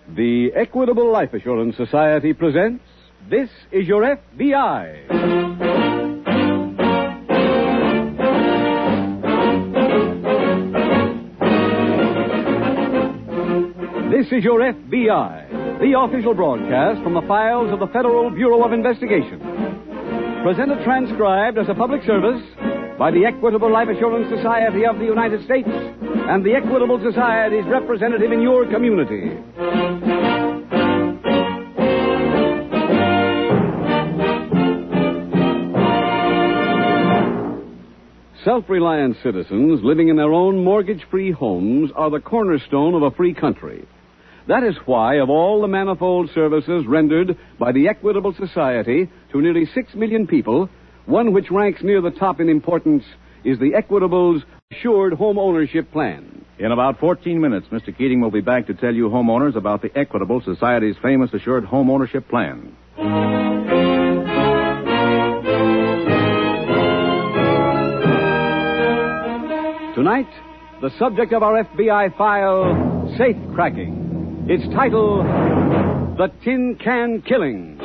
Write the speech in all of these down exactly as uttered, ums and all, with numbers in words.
The Equitable Life Assurance Society presents This Is Your F B I. This is Your F B I, the official broadcast from the files of the Federal Bureau of Investigation. Presented transcribed as a public service by the Equitable Life Assurance Society of the United States and the Equitable Society's representative in your community. Self-reliant citizens living in their own mortgage-free homes are the cornerstone of a free country. That is why, of all the manifold services rendered by the Equitable Society to nearly six million people, one which ranks near the top in importance is the Equitable's Assured Home Ownership Plan. In about fourteen minutes, Mister Keating will be back to tell you homeowners about the Equitable Society's famous Assured Home Ownership Plan. Tonight, the subject of our F B I file, Safe Cracking. Its title, The Tin Can Killing.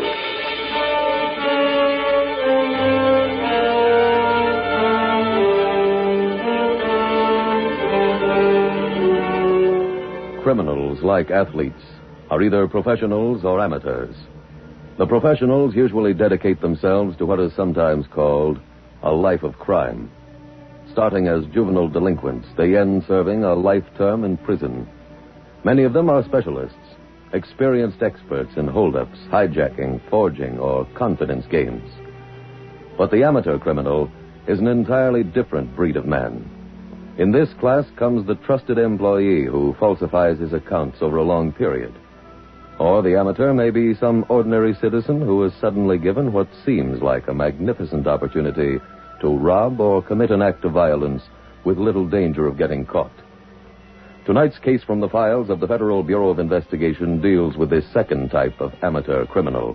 Criminals, like athletes, are either professionals or amateurs. The professionals usually dedicate themselves to what is sometimes called a life of crime. Starting as juvenile delinquents, they end serving a life term in prison. Many of them are specialists, experienced experts in holdups, hijacking, forging, or confidence games. But the amateur criminal is an entirely different breed of man. In this class comes the trusted employee who falsifies his accounts over a long period. Or the amateur may be some ordinary citizen who is suddenly given what seems like a magnificent opportunity to rob or commit an act of violence with little danger of getting caught. Tonight's case from the files of the Federal Bureau of Investigation deals with this second type of amateur criminal.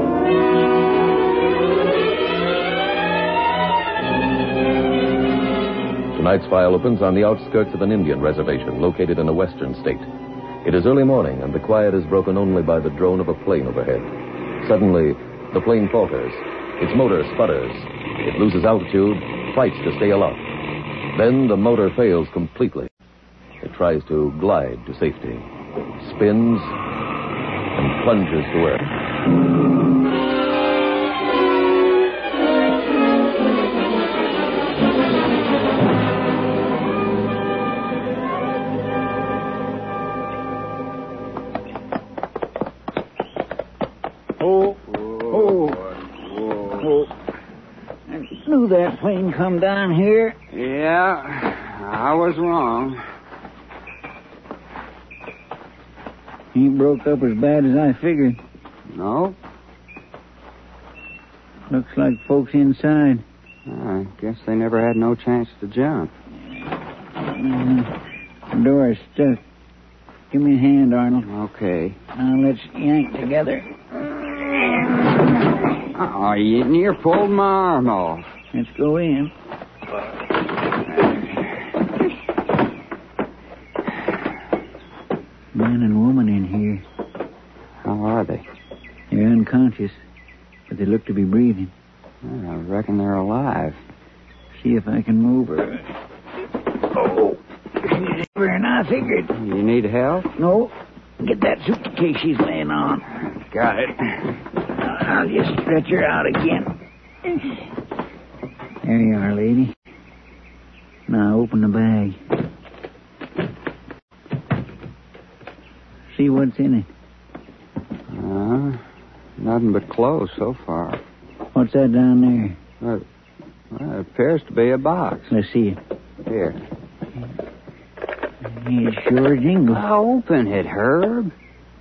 Tonight's file opens on the outskirts of an Indian reservation located in a western state. It is early morning, and the quiet is broken only by the drone of a plane overhead. Suddenly, the plane falters. Its motor sputters. It loses altitude, fights to stay aloft. Then the motor fails completely. It tries to glide to safety, spins, and plunges to earth. Oh, oh, oh. I knew that plane come down here. Yeah, I was wrong. He broke up as bad as I figured. No? Looks like folks inside. I guess they never had no chance to jump. Uh, the door is stuck. Give me a hand, Arnold. Okay. Now let's yank together. Oh, you near pulled my arm off. Let's go in. Man and woman in here. How are they? They're unconscious, but they look to be breathing. Well, I reckon they're alive. See if I can move her. Oh, she's deeper than I figured. You need help? No. Get that suitcase she's laying on. Got it. I'll just stretch her out again. There you are, lady. Now open the bag. See what's in it. Uh, nothing but clothes so far. What's that down there? Well, well, it appears to be a box. Let's see it. Here. It sure jingles. Open it, Herb.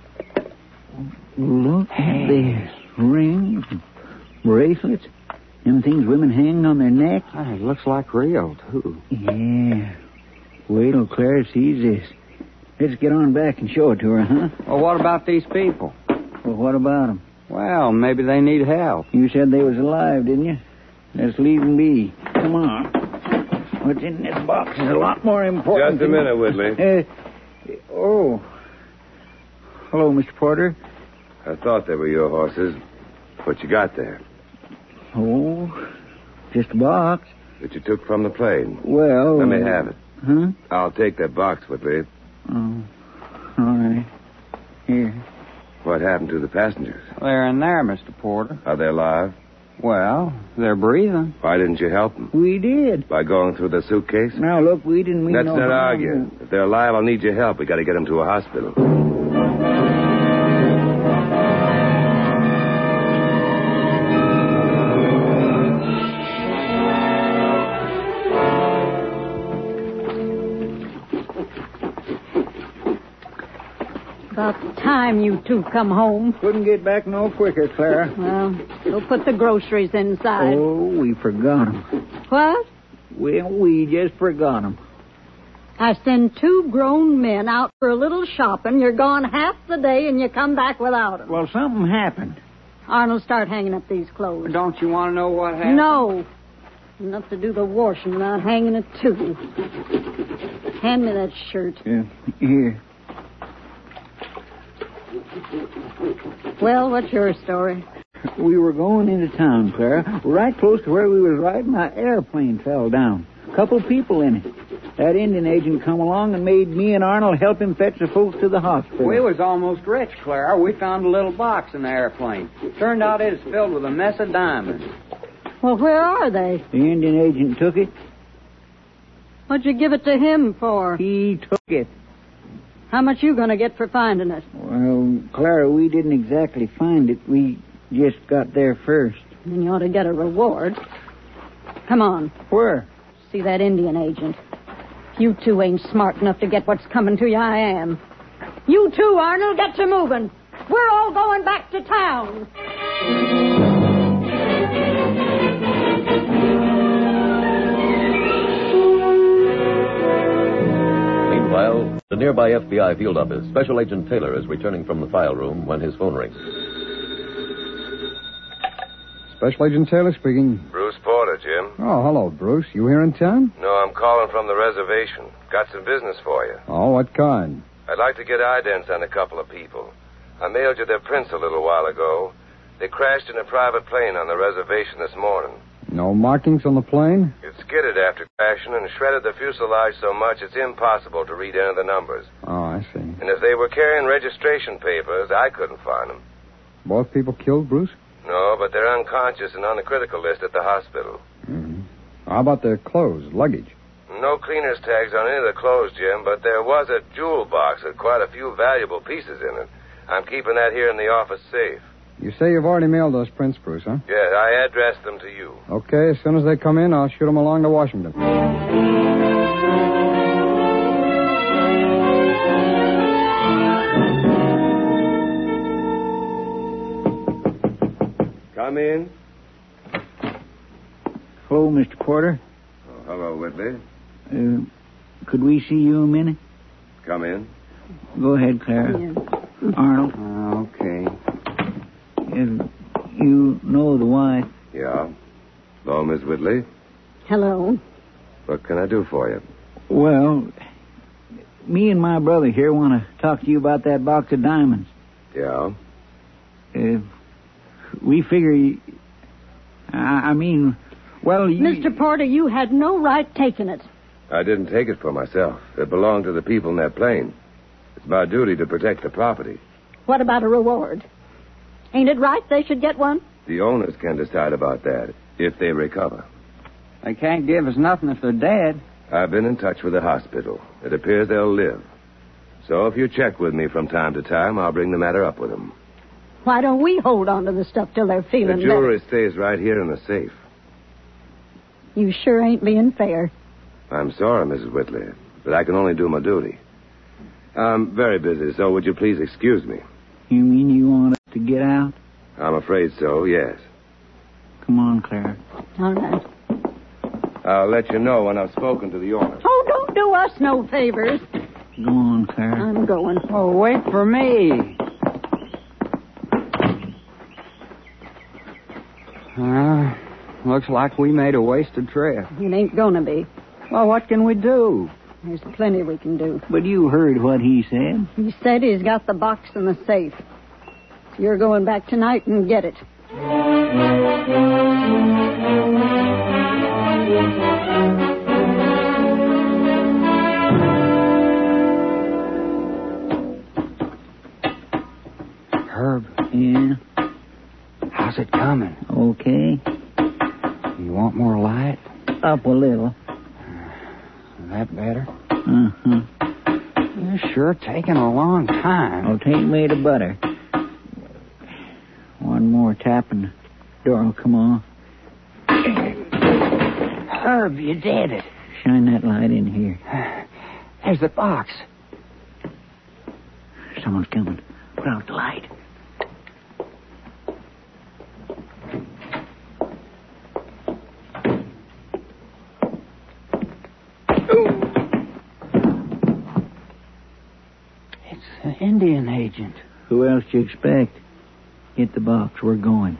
Look at this. Rings, bracelets, them things women hang on their neck. Oh, it looks like real, too. Yeah. Wait till Clara sees this. Let's get on back and show it to her, huh? Well, what about these people? Well, what about them? Well, maybe they need help. You said they was alive, didn't you? Let's leave them be. Come on. What's in this box is a lot more important. Just a minute, Whitley. Uh, oh. Hello, Mister Porter. I thought they were your horses. What you got there? Oh, just a box. That you took from the plane. Well... Let me have it. Huh? I'll take that box, Whitley. Oh, all right. Here. What happened to the passengers? They're in there, Mister Porter. Are they alive? Well, they're breathing. Why didn't you help them? We did. By going through the suitcase? Now, look, we didn't mean Let's no not harm. argue. If they're alive, I'll need your help. We got to get them to a hospital. About time you two come home. Couldn't get back no quicker, Clara. Well, go put the groceries inside. Oh, we forgot 'em. What? Well, we just forgot 'em. I send two grown men out for a little shopping. You're gone half the day, and you come back without them. Well, something happened. Arnold, start hanging up these clothes. Don't you want to know what happened? No. Enough to do the washing without hanging it, too. Hand me that shirt. Yeah, here. Well, what's your story? We were going into town, Clara. Right close to where we was riding, our airplane fell down. Couple people in it. That Indian agent come along and made me and Arnold help him fetch the folks to the hospital. We was almost rich, Clara. We found a little box in the airplane. Turned out it was filled with a mess of diamonds. Well, where are they? The Indian agent took it. What'd you give it to him for? He took it. How much you gonna get for finding it? Well, Clara, we didn't exactly find it. We just got there first. Then you ought to get a reward. Come on. Where? See that Indian agent. If you two ain't smart enough to get what's coming to you, I am. You too, Arnold, get to moving. We're all going back to town. Meanwhile, the nearby F B I field office, Special Agent Taylor is returning from the file room when his phone rings. Special Agent Taylor speaking. Bruce Porter, Jim. Oh, hello, Bruce. You here in town? No, I'm calling from the reservation. Got some business for you. Oh, what kind? I'd like to get idents on a couple of people. I mailed you their prints a little while ago. They crashed in a private plane on the reservation this morning. No markings on the plane? It skidded after crashing and shredded the fuselage so much it's impossible to read any of the numbers. Oh, I see. And if they were carrying registration papers, I couldn't find them. Both people killed, Bruce? No, but they're unconscious and on the critical list at the hospital. Mm-hmm. How about their clothes, luggage? No cleaner's tags on any of the clothes, Jim, but there was a jewel box with quite a few valuable pieces in it. I'm keeping that here in the office safe. You say you've already mailed those prints, Bruce, huh? Yes, I addressed them to you. Okay, as soon as they come in, I'll shoot them along to Washington. Come in. Hello, Mister Porter. Oh, hello, Whitley. Uh, could we see you a minute? Come in. Go ahead, Clara. Yeah. Arnold. Uh, okay. Uh, you know the wife. Yeah. Hello, Miss Whitley. Hello. What can I do for you? Well, me and my brother here want to talk to you about that box of diamonds. Yeah? Uh, we figure... You, I, I mean, well, you... Mister Porter, you had no right taking it. I didn't take it for myself. It belonged to the people in that plane. It's my duty to protect the property. What about a reward? Ain't it right they should get one? The owners can decide about that, if they recover. They can't give us nothing if they're dead. I've been in touch with the hospital. It appears they'll live. So if you check with me from time to time, I'll bring the matter up with them. Why don't we hold on to the stuff till they're The feeling jewelry better? stays right here in the safe. You sure ain't being fair. I'm sorry, Missus Whitley, but I can only do my duty. I'm very busy, so would you please excuse me? You mean you want us to get out? I'm afraid so, yes. Come on, Clara. All right. I'll let you know when I've spoken to the owner. Oh, don't do us no favors. Go on, Clara. I'm going. Oh, wait for me. Uh, looks like we made a wasted trip. It ain't gonna be. Well, what can we do? There's plenty we can do. But you heard what he said. He said he's got the box in the safe. So you're going back tonight and get it. Herb, Yeah? how's it coming? Okay. You want more light? Up a little. That better? Uh-huh. You're sure taking a long time. I'll take me to butter. One more tap and the door will come off. Herb, you did it. Shine that light in here. There's the box. Someone's coming. Put out the light. It's an Indian agent. Who else do you expect? Get the box. We're going.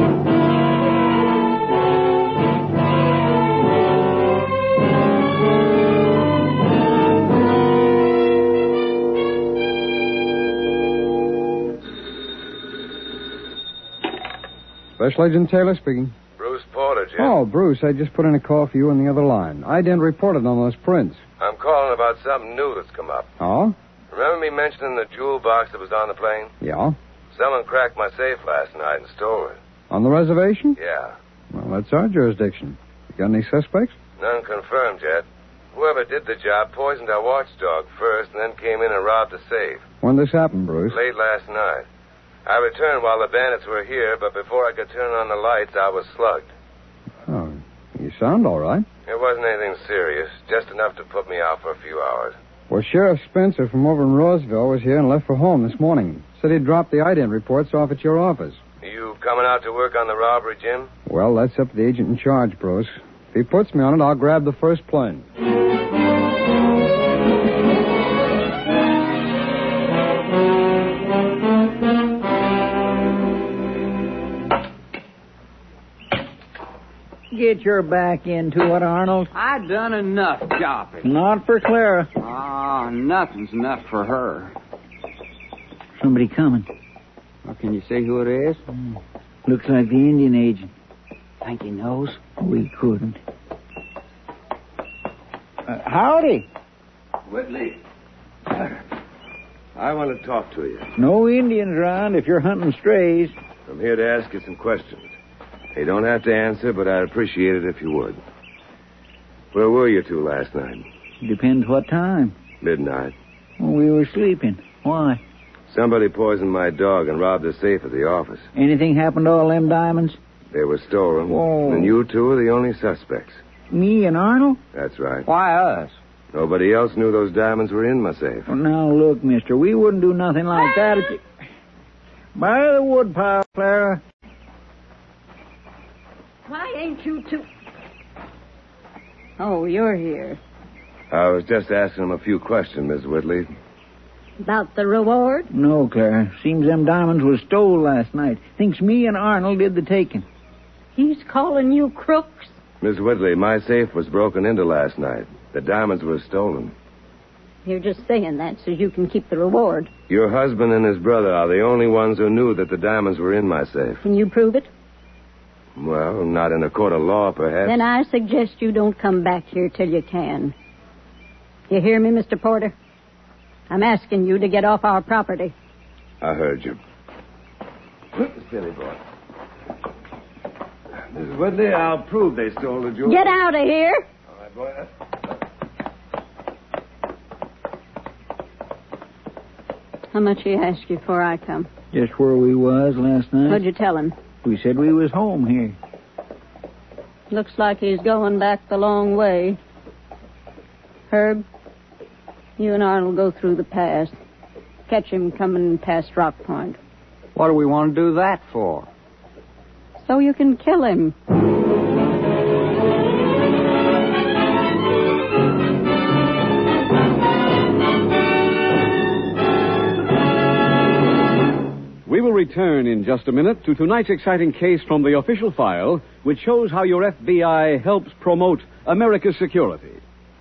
Special Agent Taylor speaking. Bruce Porter, Jim. Oh, Bruce, I just put in a call for you on the other line. I didn't report it on those prints. I'm calling about something new that's come up. Oh? Remember me mentioning the jewel box that was on the plane? Yeah? Someone cracked my safe last night and stole it. On the reservation? Yeah. Well, that's our jurisdiction. You got any suspects? None confirmed yet. Whoever did the job poisoned our watchdog first and then came in and robbed the safe. When this happened, Bruce? Late last night. I returned while the bandits were here, but before I could turn on the lights, I was slugged. Oh, you sound all right. It wasn't anything serious, just enough to put me out for a few hours. Well, Sheriff Spencer from over in Roseville was here and left for home this morning. Said he'd dropped the ident reports off at your office. You coming out to work on the robbery, Jim? Well, that's up to the agent in charge, Bruce. If he puts me on it, I'll grab the first plane. Get your back into it, Arnold. I done enough shopping. Not for Clara. Ah, nothing's enough for her. Somebody coming. Well, can you see who it is? Mm. Looks like the Indian agent. Think he knows? We couldn't. Uh, howdy. Whitley. I want to talk to you. No Indians around if you're hunting strays. I'm here to ask you some questions. You don't have to answer, but I'd appreciate it if you would. Where were you two last night? Depends what time. Midnight. Well, we were sleeping. Why? Somebody poisoned my dog and robbed the safe at the office. Anything happened to all them diamonds? They were stolen. Whoa. And you two are the only suspects. Me and Arnold? That's right. Why us? Nobody else knew those diamonds were in my safe. Well, now, look, mister, we wouldn't do nothing like that if you... By the woodpile, Clara. Why ain't you two... Oh, you're here. I was just asking him a few questions, Miss Whitley. About the reward? No, Clara. Seems them diamonds was stole last night. Thinks me and Arnold did the taking. He's calling you crooks? Miss Whitley, my safe was broken into last night. The diamonds were stolen. You're just saying that so you can keep the reward. Your husband and his brother are the only ones who knew that the diamonds were in my safe. Can you prove it? Well, not in a court of law, perhaps. Then I suggest you don't come back here till you can. You hear me, Mister Porter? I'm asking you to get off our property. I heard you. Silly boy. Miss Whitley, I'll prove they stole the jewels. Get out of here! All right, boy. How much he ask you before I come? Just where we was last night. What'd you tell him? We said we was home here. Looks like he's going back the long way. Herb, you and Arnold go through the pass. Catch him coming past Rock Point. What do we want to do that for? So you can kill him. We will return in just a minute to tonight's exciting case from the official file, which shows how your F B I helps promote America's security.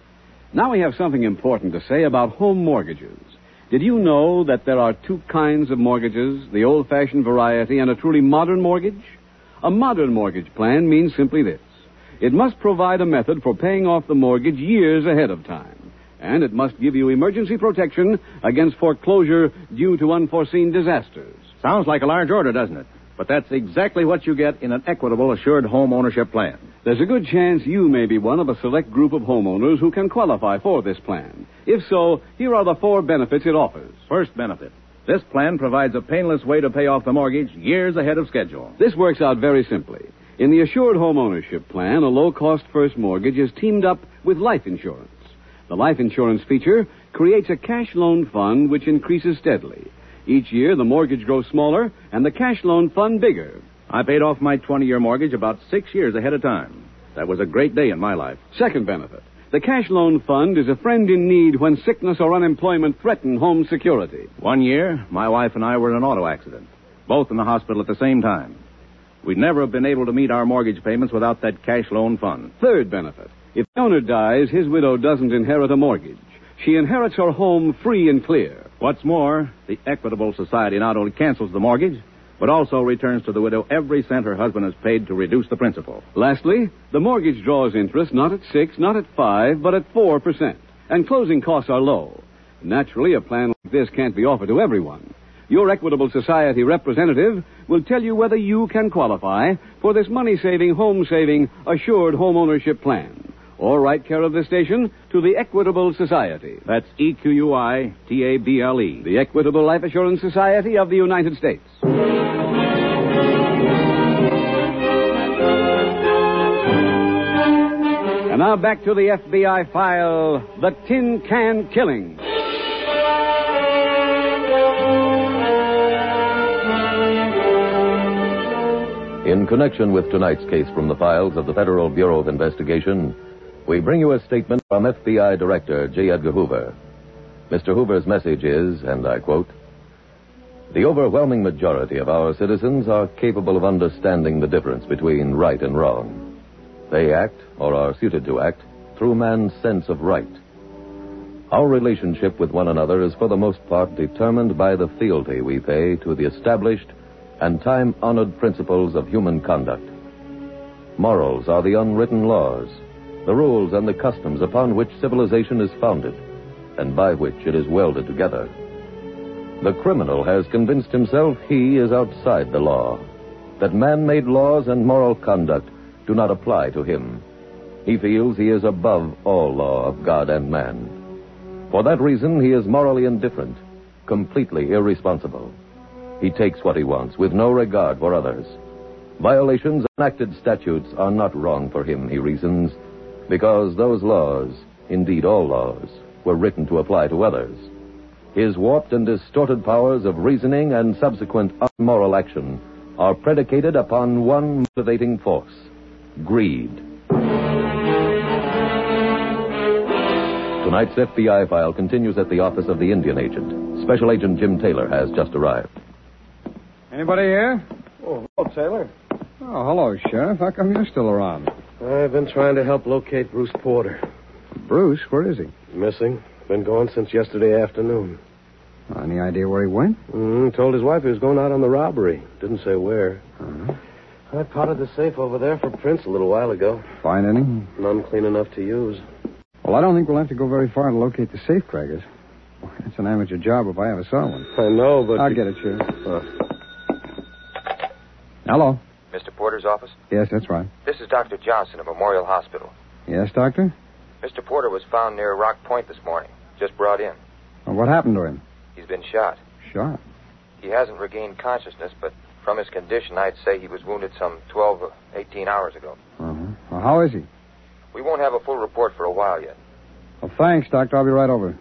Now we have something important to say about home mortgages. Did you know that there are two kinds of mortgages, the old-fashioned variety and a truly modern mortgage? A modern mortgage plan means simply this. It must provide a method for paying off the mortgage years ahead of time. And it must give you emergency protection against foreclosure due to unforeseen disasters. Sounds like a large order, doesn't it? But that's exactly what you get in an Equitable Assured Home Ownership Plan. There's a good chance you may be one of a select group of homeowners who can qualify for this plan. If so, here are the four benefits it offers. First benefit. This plan provides a painless way to pay off the mortgage years ahead of schedule. This works out very simply. In the Assured Home Ownership Plan, a low-cost first mortgage is teamed up with life insurance. The life insurance feature creates a cash loan fund which increases steadily. Each year, the mortgage grows smaller and the cash loan fund bigger. I paid off my twenty-year mortgage about six years ahead of time. That was a great day in my life. Second benefit. The cash loan fund is a friend in need when sickness or unemployment threaten home security. One year, my wife and I were in an auto accident, both in the hospital at the same time. We'd never have been able to meet our mortgage payments without that cash loan fund. Third benefit. If the owner dies, his widow doesn't inherit a mortgage. She inherits her home free and clear. What's more, the Equitable Society not only cancels the mortgage, but also returns to the widow every cent her husband has paid to reduce the principal. Lastly, the mortgage draws interest not at six, not at five, but at four percent. And closing costs are low. Naturally, a plan like this can't be offered to everyone. Your Equitable Society representative will tell you whether you can qualify for this money-saving, home-saving, assured home ownership plan. Or write care of this station to the Equitable Society. That's E Q U I T A B L E. The Equitable Life Assurance Society of the United States. And now back to the F B I file, The Tin Can Killing. In connection with tonight's case from the files of the Federal Bureau of Investigation, we bring you a statement from F B I Director J. Edgar Hoover. Mister Hoover's message is, and I quote, "The overwhelming majority of our citizens are capable of understanding the difference between right and wrong. They act, or are suited to act, through man's sense of right. Our relationship with one another is for the most part determined by the fealty we pay to the established and time-honored principles of human conduct. Morals are the unwritten laws, the rules and the customs upon which civilization is founded, and by which it is welded together. The criminal has convinced himself he is outside the law, that man-made laws and moral conduct do not apply to him. He feels he is above all law of God and man. For that reason, he is morally indifferent, completely irresponsible. He takes what he wants, with no regard for others. Violations of enacted statutes are not wrong for him, he reasons, because those laws, indeed all laws, were written to apply to others. His warped and distorted powers of reasoning and subsequent unmoral action are predicated upon one motivating force: greed." Tonight's F B I file continues at the office of the Indian agent. Special Agent Jim Taylor has just arrived. Anybody here? Oh, hello, Taylor. Oh, hello, Sheriff. How come you're still around? I've been trying to help locate Bruce Porter. Bruce, where is he? Missing. Been gone since yesterday afternoon. Any idea where he went? Mm, told his wife he was going out on the robbery. Didn't say where. Uh-huh. I potted the safe over there for prints a little while ago. Find any? None clean enough to use. Well, I don't think we'll have to go very far to locate the safecrackers. It's an amateur job if I ever saw one. I know, but... I'll get it, Sheriff. Uh, Hello? Mister Porter's office? Yes, that's right. This is Doctor Johnson of Memorial Hospital. Yes, Doctor? Mister Porter was found near Rock Point this morning. Just brought in. Well, what happened to him? He's been shot. Shot? He hasn't regained consciousness, but from his condition, I'd say he was wounded some twelve or eighteen hours ago. Uh-huh. Well, how is he? We won't have a full report for a while yet. Well, thanks, Doctor. I'll be right over.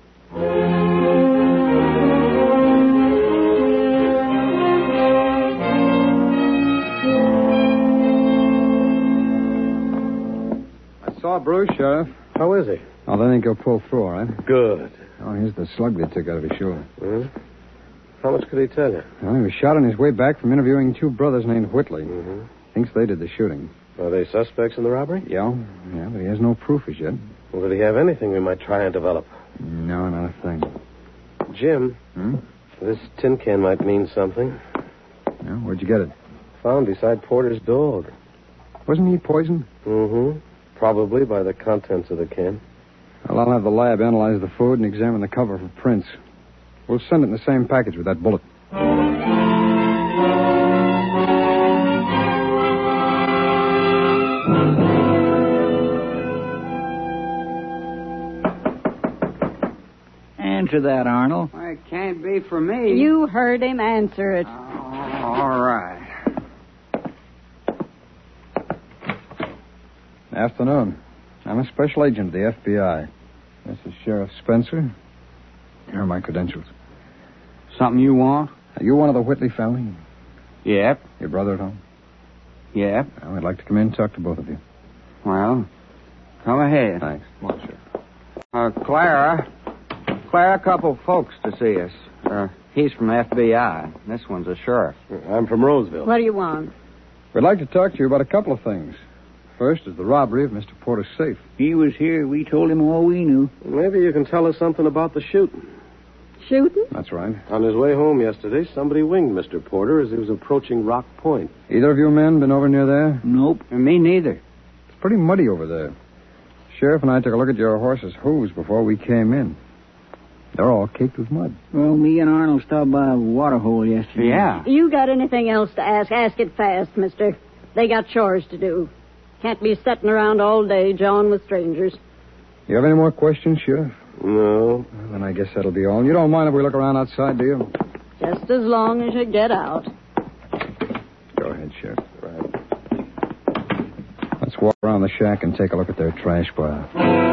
I saw Bruce, Sheriff. How is he? Oh, they think he'll pull through, all right? Good. Oh, here's the slug they took out of his shoulder. Hmm? How much could he tell you? Well, he was shot on his way back from interviewing two brothers named Whitley. Mm-hmm. Thinks they did the shooting. Are they suspects in the robbery? Yeah, yeah, but he has no proof as yet. Will he have anything we might try and develop? No, not a thing. Jim, Hmm? this tin can might mean something. No, where'd you get it? Found beside Porter's dog. Wasn't he poisoned? Mm-hmm. Probably by the contents of the can. Well, I'll have the lab analyze the food and examine the cover for prints. We'll send it in the same package with that bullet. Answer that, Arnold. Well, it can't be for me. You heard him answer it. Oh, all right. Afternoon. I'm a special agent of the F B I. This is Sheriff Spencer. Here are my credentials. Something you want? Are you one of the Whitley family? Yep. Your brother at home? Yep. Well, I'd like to come in and talk to both of you. Well, come ahead. Thanks. Come on, Sheriff. Uh, Clara. Clara, a couple folks to see us. Uh, he's from F B I. This one's a sheriff. I'm from Roseville. What do you want? We'd like to talk to you about a couple of things. First is the robbery of Mister Porter's safe. He was here. We told him all we knew. Maybe you can tell us something about the shooting. Shooting? That's right. On his way home yesterday, somebody winged Mister Porter as he was approaching Rock Point. Either of you men been over near there? Nope. And me neither. It's pretty muddy over there. Sheriff and I took a look at your horse's hooves before we came in. They're all caked with mud. Well, me and Arnold stopped by a water hole yesterday. Yeah. You got anything else to ask? Ask it fast, mister. They got chores to do. Can't be sitting around all day jawing with strangers. You have any more questions, Sheriff? No. Well, then I guess that'll be all. You don't mind if we look around outside, do you? Just as long as you get out. Go ahead, Sheriff. Right. Let's walk around the shack and take a look at their trash pile.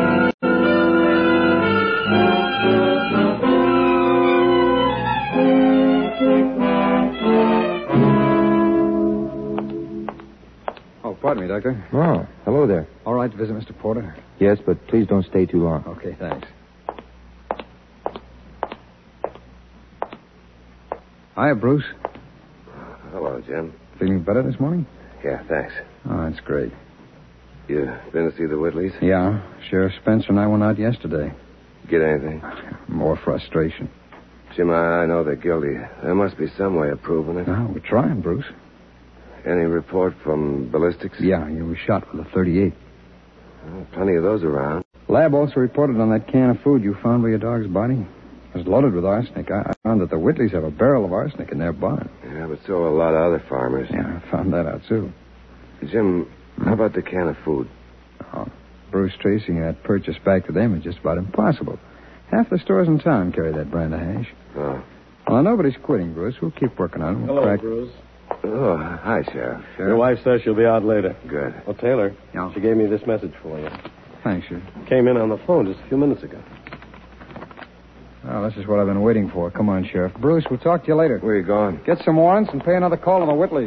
Oh, pardon me, Doctor. Oh, hello there. All right to visit Mister Porter? Yes, but please don't stay too long. Okay, thanks. Hiya, Bruce. Hello, Jim. Feeling better this morning? Yeah, thanks. Oh, that's great. You been to see the Whitleys? Yeah, Sheriff Spencer and I went out yesterday. Get anything? More frustration. Jim, I know they're guilty. There must be some way of proving it. Oh, we're trying, Bruce. Any report from ballistics? Yeah, you were shot with a thirty-eight. Well, plenty of those around. Lab also reported on that can of food you found by your dog's body. It was loaded with arsenic. I, I found that the Whitleys have a barrel of arsenic in their barn. Yeah, but so a lot of other farmers. Yeah, I found that out, too. Jim, how about the can of food? Oh, Bruce, tracing that purchase back to them is just about impossible. Half the stores in town carry that brand of hash. Oh. Well, nobody's quitting, Bruce. We'll keep working on it. We'll Hello, crack... Bruce. Oh, hi, Sheriff. Your wife says she'll be out later. Good. Well, Taylor, Yeah. she gave me this message for you. Thanks, Sheriff. Came in on the phone just a few minutes ago. Well, this is what I've been waiting for. Come on, Sheriff. Bruce, we'll talk to you later. Where you going? Get some warrants and pay another call on the Whitleys.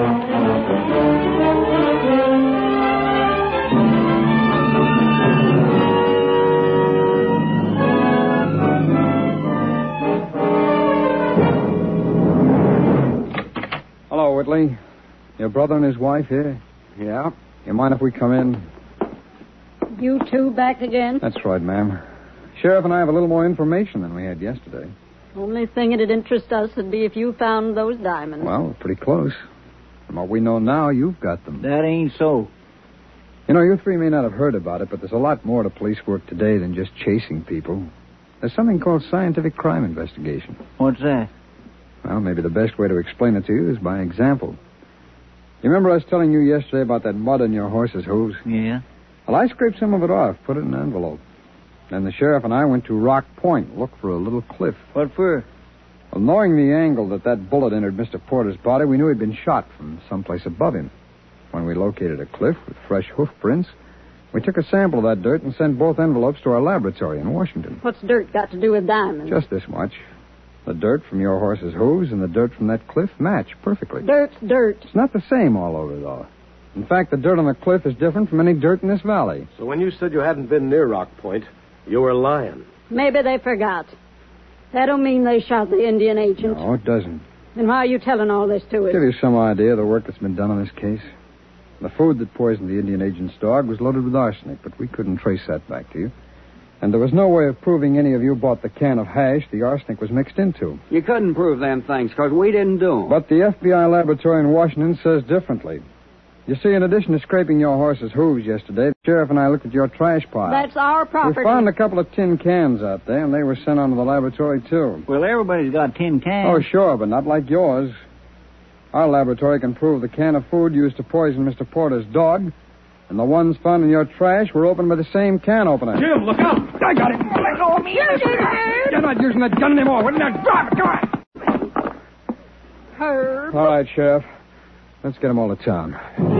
Hello, Whitley. Your brother and his wife here? Yeah. You mind if we come in? You two back again? That's right, ma'am. Sheriff and I have a little more information than we had yesterday. Only thing it'd interest us would be if you found those diamonds. Well, we're pretty close. From what we know now, you've got them. That ain't so. You know, you three may not have heard about it, but there's a lot more to police work today than just chasing people. There's something called scientific crime investigation. What's that? Well, maybe the best way to explain it to you is by example. You remember I was telling you yesterday about that mud on your horse's hooves? Yeah? Well, I scraped some of it off, put it in an envelope. Then the sheriff and I went to Rock Point, looked for a little cliff. What for? Well, knowing the angle that that bullet entered Mister Porter's body, we knew he'd been shot from someplace above him. When we located a cliff with fresh hoof prints, we took a sample of that dirt and sent both envelopes to our laboratory in Washington. What's dirt got to do with diamonds? Just this much. The dirt from your horse's hooves and the dirt from that cliff match perfectly. Dirt's dirt. It's not the same all over, though. In fact, the dirt on the cliff is different from any dirt in this valley. So when you said you hadn't been near Rock Point, you were lying. Maybe they forgot. That don't mean they shot the Indian agent. No, it doesn't. Then why are you telling all this to us? Give you some idea of the work that's been done on this case. The food that poisoned the Indian agent's dog was loaded with arsenic, but we couldn't trace that back to you. And there was no way of proving any of you bought the can of hash the arsenic was mixed into. You couldn't prove them things because we didn't do them. But the F B I laboratory in Washington says differently. You see, in addition to scraping your horse's hooves yesterday, the sheriff and I looked at your trash pile. That's our property. We found a couple of tin cans out there, and they were sent on to the laboratory, too. Well, everybody's got tin cans. Oh, sure, but not like yours. Our laboratory can prove the can of food used to poison Mister Porter's dog and the ones found in your trash were opened by the same can opener. Jim, look out! I got it! Let go of me! You did it! You're not using that gun anymore. Wouldn't that drop it? Come on! Herb. All right, Sheriff. Let's get them all to town.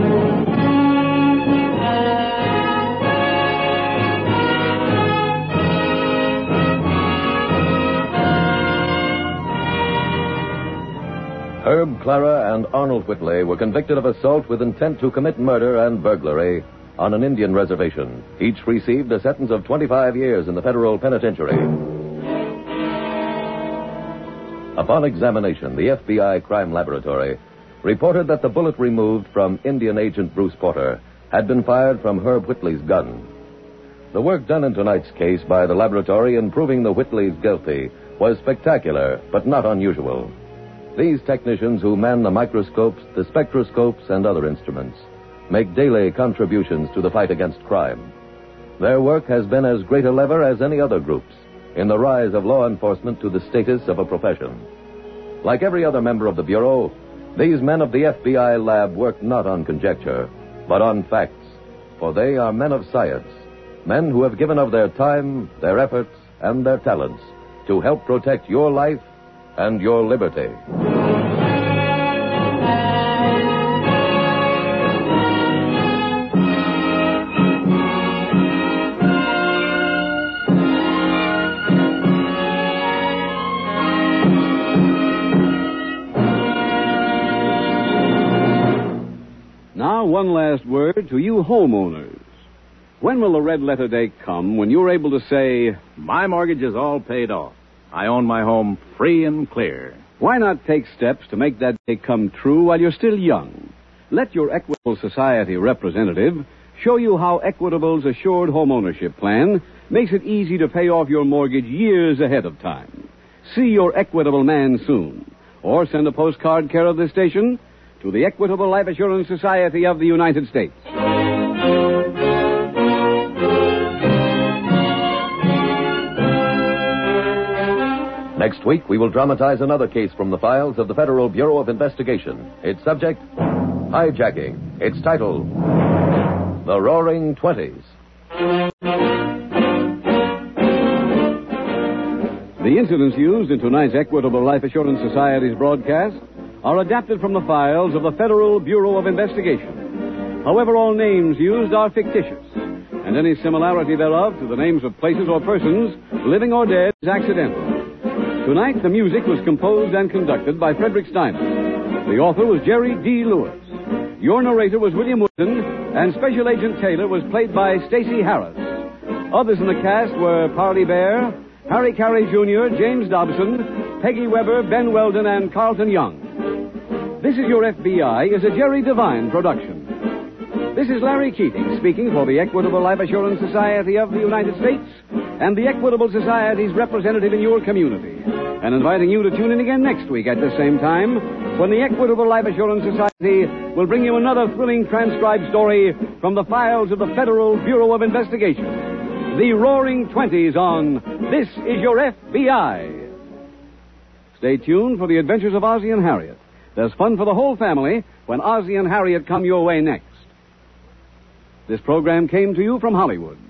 Herb, Clara, and Arnold Whitley were convicted of assault with intent to commit murder and burglary on an Indian reservation. Each received a sentence of twenty-five years in the federal penitentiary. Upon examination, the F B I Crime Laboratory reported that the bullet removed from Indian agent Bruce Porter had been fired from Herb Whitley's gun. The work done in tonight's case by the laboratory in proving the Whitleys guilty was spectacular, but not unusual. These technicians who man the microscopes, the spectroscopes, and other instruments make daily contributions to the fight against crime. Their work has been as great a lever as any other group's in the rise of law enforcement to the status of a profession. Like every other member of the Bureau, these men of the F B I lab work not on conjecture, but on facts, for they are men of science, men who have given of their time, their efforts, and their talents to help protect your life and your liberty. Now, one last word to you homeowners. When will the red letter day come when you're able to say, my mortgage is all paid off. I own my home free and clear. Why not take steps to make that day come true while you're still young? Let your Equitable Society representative show you how Equitable's Assured Homeownership Plan makes it easy to pay off your mortgage years ahead of time. See your Equitable man soon. Or send a postcard care of this station to the Equitable Life Assurance Society of the United States. Next week, we will dramatize another case from the files of the Federal Bureau of Investigation. Its subject, hijacking. Its title, The Roaring Twenties. The incidents used in tonight's Equitable Life Assurance Society's broadcast are adapted from the files of the Federal Bureau of Investigation. However, all names used are fictitious, and any similarity thereof to the names of places or persons, living or dead, is accidental. Tonight, the music was composed and conducted by Frederick Steiner. The author was Jerry D. Lewis. Your narrator was William Woodson, and Special Agent Taylor was played by Stacey Harris. Others in the cast were Parley Bear, Harry Carey Junior, James Dobson, Peggy Weber, Ben Weldon, and Carlton Young. This Is Your F B I is a Jerry Devine production. This is Larry Keating speaking for the Equitable Life Assurance Society of the United States and the Equitable Society's representative in your community, and inviting you to tune in again next week at the same time when the Equitable Life Assurance Society will bring you another thrilling transcribed story from the files of the Federal Bureau of Investigation. The Roaring Twenties on This Is Your F B I. Stay tuned for the adventures of Ozzie and Harriet. There's fun for the whole family when Ozzie and Harriet come your way next. This program came to you from Hollywood.